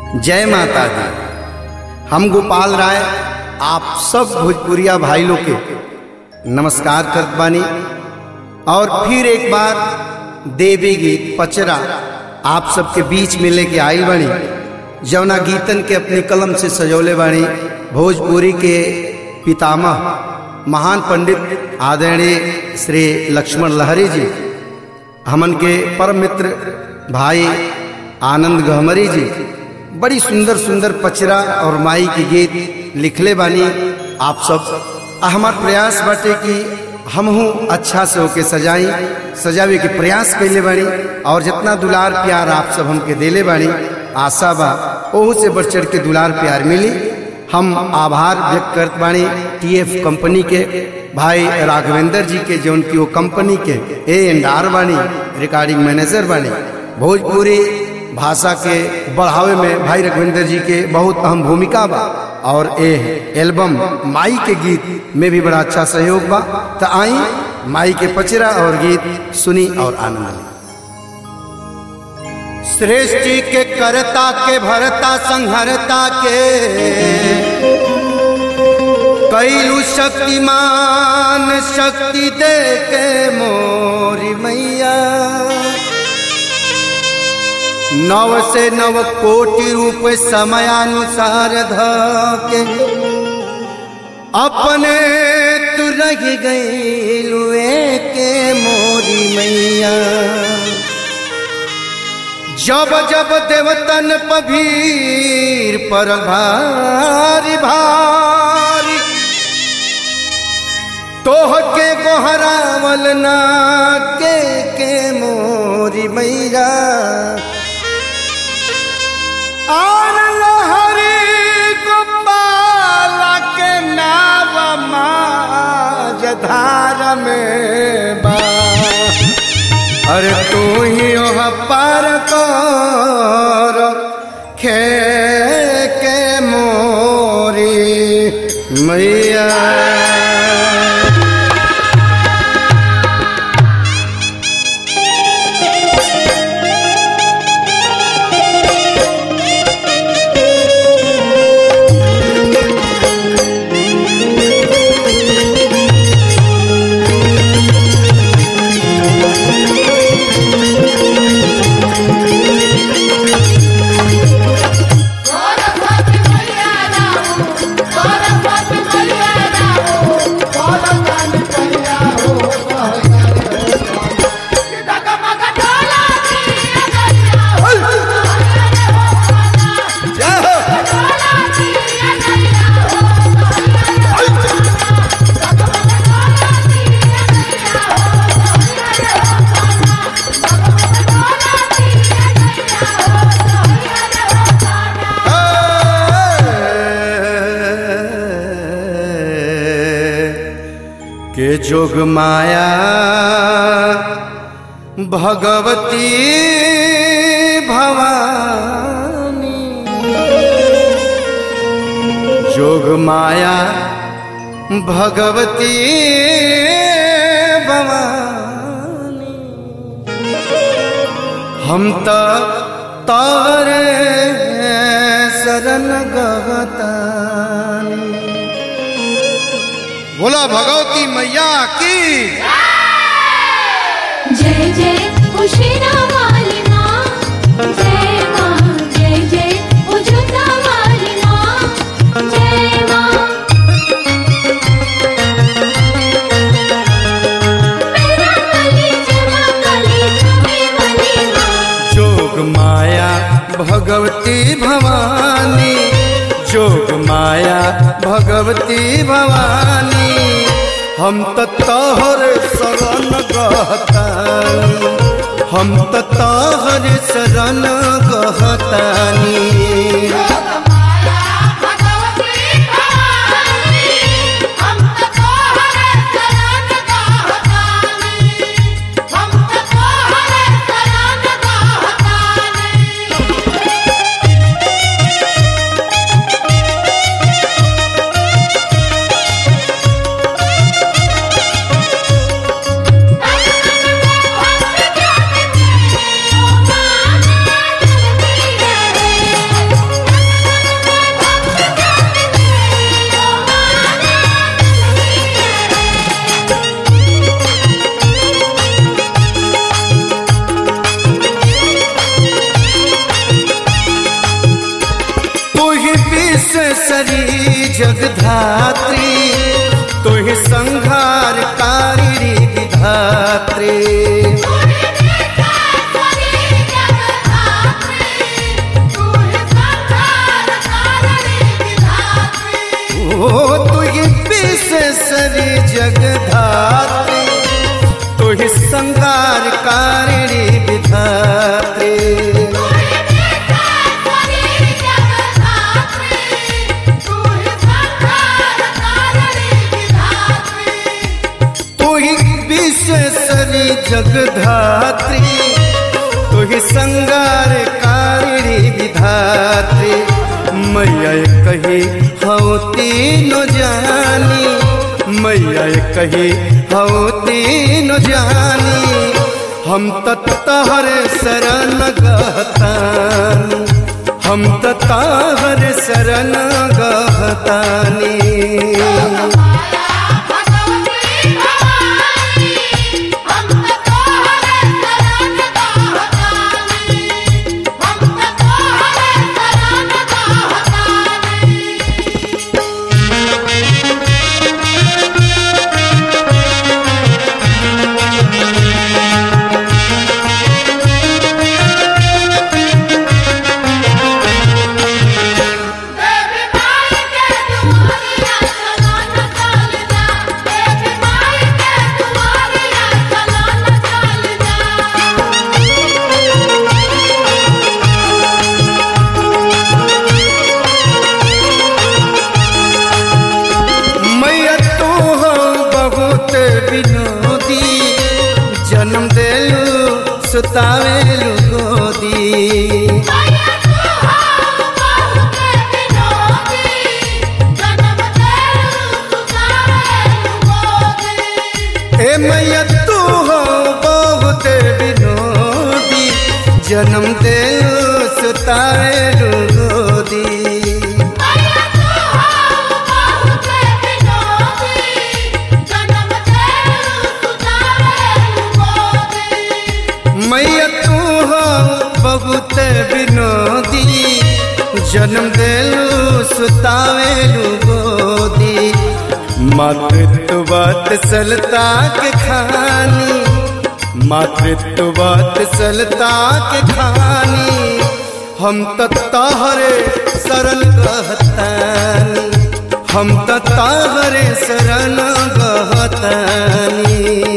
जय माता दी। हम गोपाल राय आप सब भोजपुरिया भाई लोग के नमस्कार करत बानी और फिर एक बार देवी गीत पचरा आप सबके बीच में लेके आइल बानी, जौना गीतन के अपनी कलम से सजौले बानी भोजपुरी के पितामह महान पंडित आदरणीय श्री लक्ष्मण लहरी जी, हमन के परम मित्र भाई आनंद गहमरी जी बड़ी सुंदर सुंदर पचरा और माई की गीत लिखले बानी। आप सब हमार प्रयास बाटे कि हमहू अच्छा से होके सजावे के प्रयास कैले बानी और जितना दुलार प्यार आप सब हमके देले बानी, आशा बा ओहू से बढ़ चढ़ के दुलार प्यार मिली। हम आभार व्यक्त करत बानी TF कंपनी के भाई राघवेंद्र जी के, जो उनकी वो कंपनी के A&R बानी, रिकॉर्डिंग मैनेजर बानी। भोजपुरी भाषा के बढ़ावे में भाई राघवेंद्र जी के बहुत अहम भूमिका बा और एल्बम माई के गीत में भी बड़ा अच्छा सहयोग बा। तो आई माई के पचरा और गीत सुनी और आनंद ली। सृष्टि के करता के भरता संहरता के कैलू शक्तिमान, शक्ति दे के मोरी मैया। नव से नव कोटि रूप समयानुसार धके अपने तू रह गई लुए के मोरी मैया। जब जब देवतन पभीर पर भारी भारी तोह के गोहरावल ना के मोरी मैया। और लहरी गोपाला के नाव माज धार में बा, अरे तू ही ओह पार कर खे के मोरी मैया। के जोग माया भगवती भवानी, जोग माया भगवती भवानी। हम तो तारे शरण गवतानी। बोला भगवती मैया की जय जय उषिना वाली माँ, जय माँ, जय जय उजुता वाली माँ, जय माँ। मेरा कली जमा कली तुम्हें वाली माँ। जोग माया भगवती भवानी, जोग माया भगवती भवानी। हम तो तोहर शरण गहतानी, हम तो तोहर शरण गहतानी। विश्वेश्वरी जगधात्री तुहि संहार कारिणी विधात्री। ओ तुहि विश्वेश्वरी जगधात्री तुहि संहार कारिणी विधात्री। विश्वेश्वरी जगधात्री तुहि संगार कारिणी विधात्री। मैया कही हऊ तीनों जानी, मैया कही हऊ तीनों जानी। हम तत्हर शरण गहतानी, हम तत्हर शरण गहतानी। जन्म देलू सुतावेलू गोदी। ए मैया तू हो बहुत विनोदी, जन्म देलू सुतावेलू गोदी। मैया तू हो बहुत विनोदी, जन्म देलू सुतावेलू गोदी। मातृत्व वत्सलता के खानी, मातृत्व वत्सलता के खानी। हम तत्हरे शरण गहतानी, हम तत्हरे शरण गहतानी।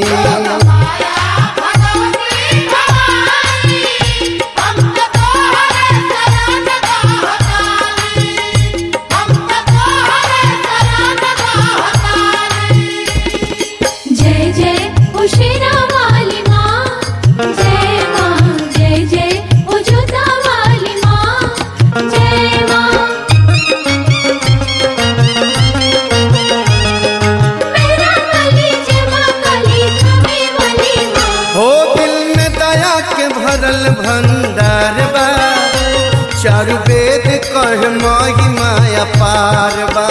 भंडार बा चारु वेद कह महिमा अपार बा।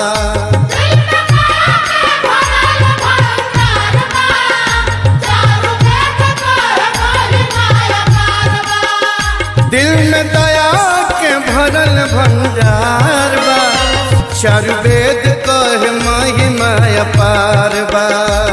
दिल में दया के भरल भंडार बा चारु वेद कह महिमा अपार बा।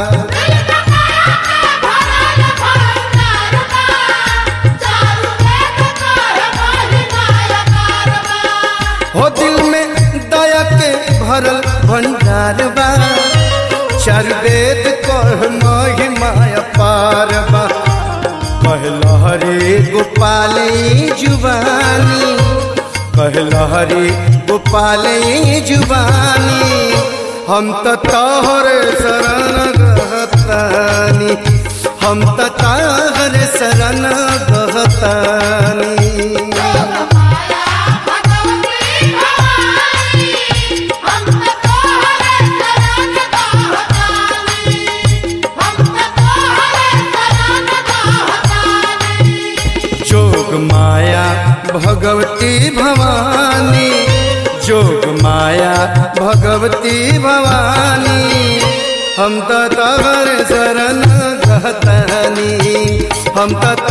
हो दिल में दया के भरल भंडार बा चारु वेद कह महिमा अपार बा। कहला हरे गोपाल जुबानी, कहला हरे गोपाल जुबानी। हम तत्हर शरण गहतानी, हम तत्हर शरण गहतानी। जोग माया भगवती भवानी, जोग माया भगवती भवानी। हम तत्हर शरण गहतानी, हम